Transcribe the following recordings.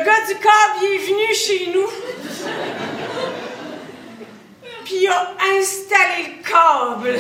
gars du câble, il est venu chez nous. Puis il a installé le câble.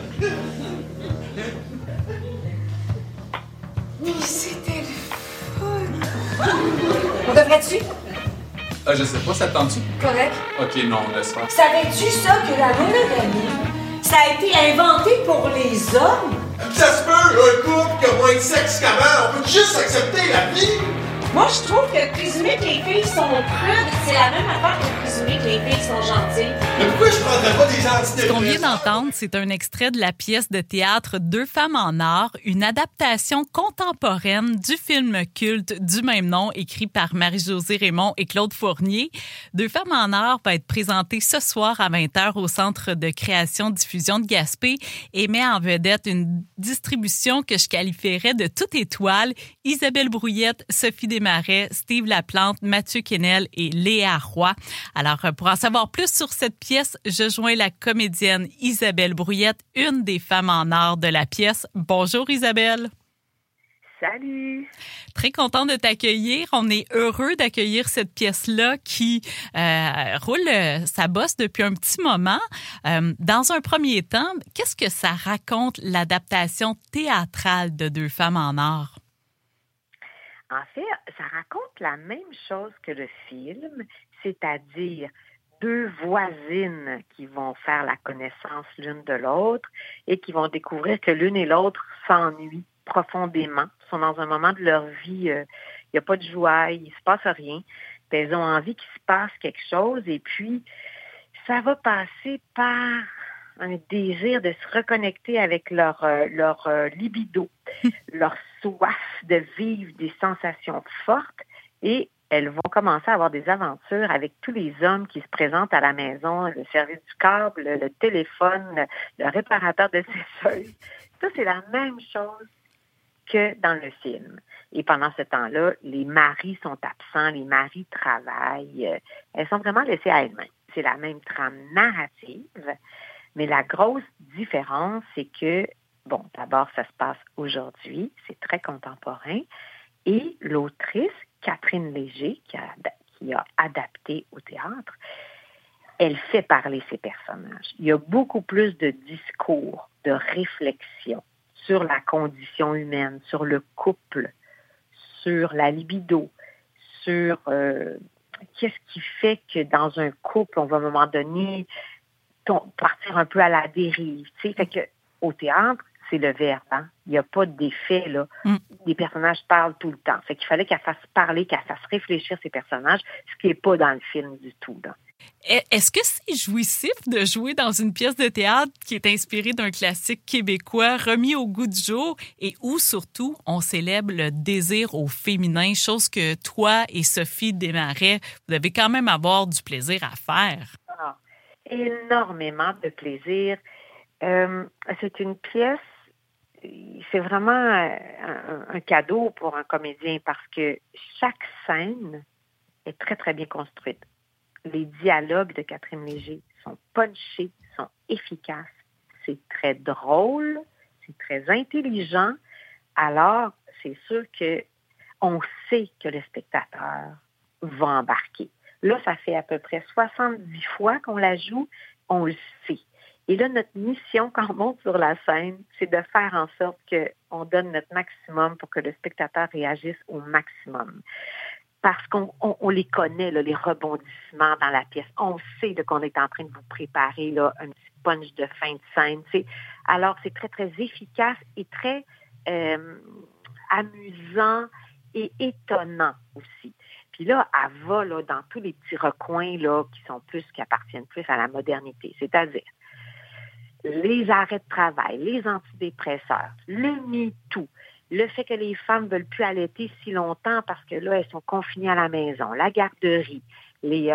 Mais c'était le fun. On devrait-tu? Je sais pas, ça te tente-tu? Correct. Ok, non, laisse faire. Savais-tu ça que la monogamie, ça a été inventé pour les hommes? Ça se peut, un couple qui a moins de sexe qu'avant, on peut juste accepter la vie. Moi, je trouve que présumer que les filles sont prudes, c'est la même affaire que présumer que les filles sont gentilles. Mais pourquoi je prendrais pas des Ce qu'on vient antidépresseurs? d'entendre, c'est un extrait de la pièce de théâtre Deux femmes en or, une adaptation contemporaine du film culte du même nom, écrit par Marie-Josée Raymond et Claude Fournier. Deux femmes en or va être présenté ce soir à 20h au Centre de création-diffusion de Gaspé et met en vedette une distribution que je qualifierais de toute étoile. Isabelle Brouillette, Sophie Desmarais, Steve Laplante, Mathieu Quesnel et Léa Roy. Alors, pour en savoir plus sur cette pièce, je joins la comédienne Isabelle Brouillette, une des femmes en or de la pièce. Bonjour Isabelle. Salut! Très contente de t'accueillir. On est heureux d'accueillir cette pièce-là qui roule sa bosse depuis un petit moment. Dans un premier temps, qu'est-ce que ça raconte l'adaptation théâtrale de Deux femmes en or? En fait, ça raconte la même chose que le film, c'est-à-dire deux voisines qui vont faire la connaissance l'une de l'autre et qui vont découvrir que l'une et l'autre s'ennuient profondément, sont dans un moment de leur vie, il n'y a pas de joie, il ne se passe rien. Puis elles ont envie qu'il se passe quelque chose et puis ça va passer par un désir de se reconnecter avec leur libido, leur soif de vivre des sensations fortes et elles vont commencer à avoir des aventures avec tous les hommes qui se présentent à la maison, le service du câble, le téléphone, le réparateur de sécheuse. Ça, c'est la même chose que dans le film. Et pendant ce temps-là, les maris sont absents, les maris travaillent. Elles sont vraiment laissées à elles-mêmes. C'est la même trame narrative, mais la grosse différence, c'est que, bon, d'abord, ça se passe aujourd'hui, c'est très contemporain, et l'autrice, Catherine Léger, qui a adapté au théâtre, elle fait parler ses personnages. Il y a beaucoup plus de discours, de réflexion sur la condition humaine, sur le couple, sur la libido, sur qu'est-ce qui fait que dans un couple, on va à un moment donné partir un peu à la dérive. Tu sais, fait que au théâtre, c'est le verbe, hein? Il n'y a pas d'effet, là. Les personnages parlent tout le temps. Fait qu'il fallait qu'elle fasse parler, qu'elle fasse réfléchir ses personnages, ce qui n'est pas dans le film du tout, là. Est-ce que c'est jouissif de jouer dans une pièce de théâtre qui est inspirée d'un classique québécois remis au goût du jour et où, surtout, on célèbre le désir au féminin, chose que toi et Sophie Desmarais, vous devez quand même avoir du plaisir à faire? Ah, énormément de plaisir. C'est une pièce, c'est vraiment un cadeau pour un comédien parce que chaque scène est très, très bien construite. Les dialogues de Catherine Léger sont punchés, sont efficaces. C'est très drôle, c'est très intelligent. Alors, c'est sûr que on sait que le spectateur va embarquer. Là, ça fait à peu près 70 fois qu'on la joue, on le sait. Et là, notre mission quand on monte sur la scène, c'est de faire en sorte qu'on donne notre maximum pour que le spectateur réagisse au maximum. Parce qu'on les connaît, là, les rebondissements dans la pièce. On sait là, qu'on est en train de vous préparer là, un petit punch de fin de scène. T'sais. Alors, c'est très, très efficace et très amusant et étonnant aussi. Puis là, elle va là, dans tous les petits recoins là, qui appartiennent plus à la modernité. C'est-à-dire les arrêts de travail, les antidépresseurs, le MeToo, le fait que les femmes ne veulent plus allaiter si longtemps parce que là, elles sont confinées à la maison, la garderie, les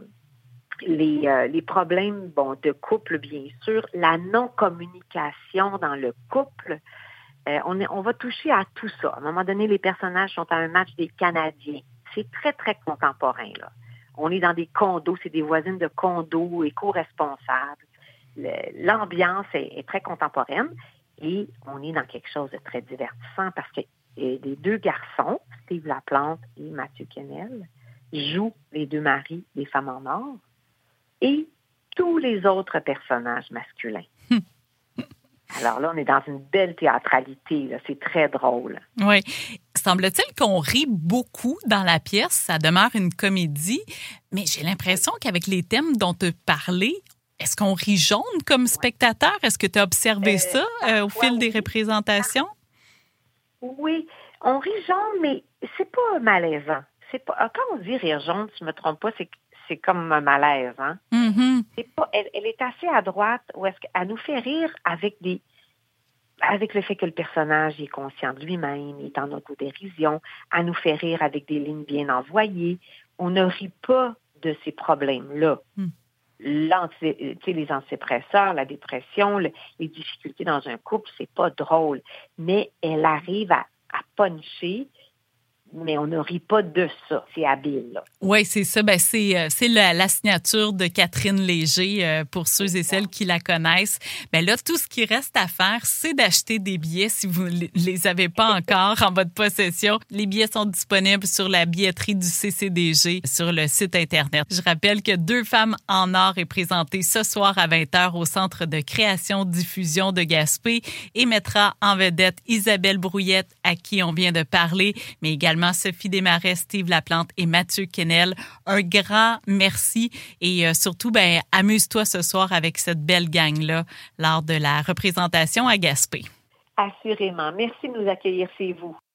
problèmes de couple, bien sûr, la non-communication dans le couple. On va toucher à tout ça. À un moment donné, les personnages sont à un match des Canadiens. C'est très, très contemporain, là. On est dans des condos, c'est des voisines de condos éco-responsables. L'ambiance est très contemporaine et on est dans quelque chose de très divertissant parce que les deux garçons, Steve Laplante et Mathieu Quesnel, jouent les deux maris des Femmes en or et tous les autres personnages masculins. Alors là, on est dans une belle théâtralité, là. C'est très drôle. Oui. Semble-t-il qu'on rit beaucoup dans la pièce. Ça demeure une comédie, mais j'ai l'impression qu'avec les thèmes dont tu parlais, est-ce qu'on rit jaune comme spectateur? Est-ce que tu as observé ça au fil des représentations? Oui, on rit jaune, mais c'est pas malaisant. C'est pas, quand on dit rire jaune, si je me trompe pas, c'est comme un malaise, hein? Mm-hmm. C'est pas, elle est assez à droite où est-ce qu'elle nous fait rire avec le fait que le personnage est conscient de lui-même, il est en autodérision, elle nous fait rire avec des lignes bien envoyées. On ne rit pas de ces problèmes-là. Les antidépresseurs, la dépression, les difficultés dans un couple, c'est pas drôle. Mais elle arrive à puncher, mais on ne rit pas de ça. C'est habile, là. Oui, c'est ça. Ben, c'est la signature de Catherine Léger pour ceux et celles qui la connaissent. Ben là, tout ce qui reste à faire, c'est d'acheter des billets si vous les avez pas encore en votre possession. Les billets sont disponibles sur la billetterie du CCDG sur le site Internet. Je rappelle que Deux femmes en or est présenté ce soir à 20h au Centre de création-diffusion de Gaspé et mettra en vedette Isabelle Brouillette, à qui on vient de parler, mais également Sophie Desmarais, Steve Laplante et Mathieu Kennel. Un grand merci et surtout, amuse-toi ce soir avec cette belle gang-là lors de la représentation à Gaspé. Assurément. Merci de nous accueillir chez vous.